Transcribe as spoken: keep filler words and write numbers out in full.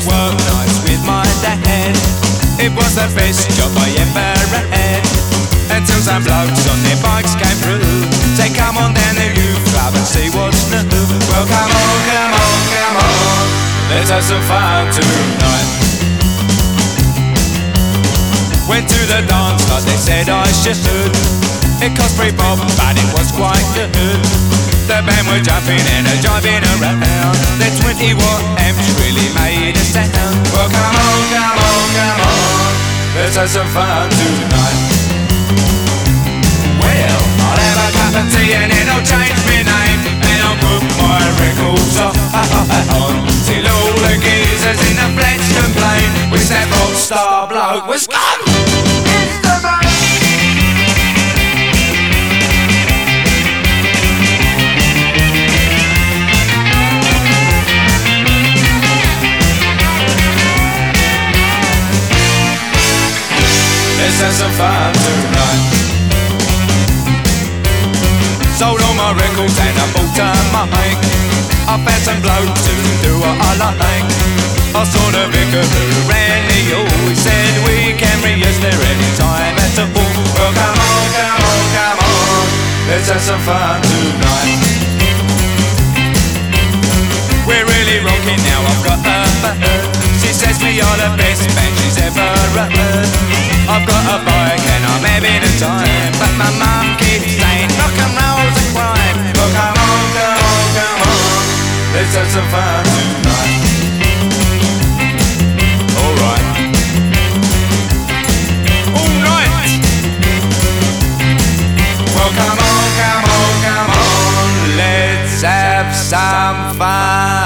work nights with my dad. It was the best job I ever had. Until some blokes on their bikes came through. Say, come on down to youth club and see what's new. Well, come on, come on, come on, let's have some fun tonight. Went to the dance like they said I should. It cost three bob, but it was quite good. The band were jumping and a jiving around. The twenty watt amps really made a sound. Well, come on, come on, come on, let's have some fun tonight. Well, I'll have a cup of tea and then I'll change my name, and I'll put my records on till all the geezers in the flats complain. Wish that rock star bloke was gone. Let's have some fun tonight. Sold all my records and I bought a mic. I found some blokes who do what I like. I saw the vicar who ran the hall. He said we can reuse there any time at all. Well, come on, come on, come on, let's have some fun tonight. We're really rocking now, I've got a bird. She says we are the best band she's ever heard. I've got a bike and I'm having a time, but my mum keeps saying rock and roll's a crime. Well, come on, come on, come on, let's have some fun tonight. Alright. Alright. Well, come on, come on, come on, let's have some fun.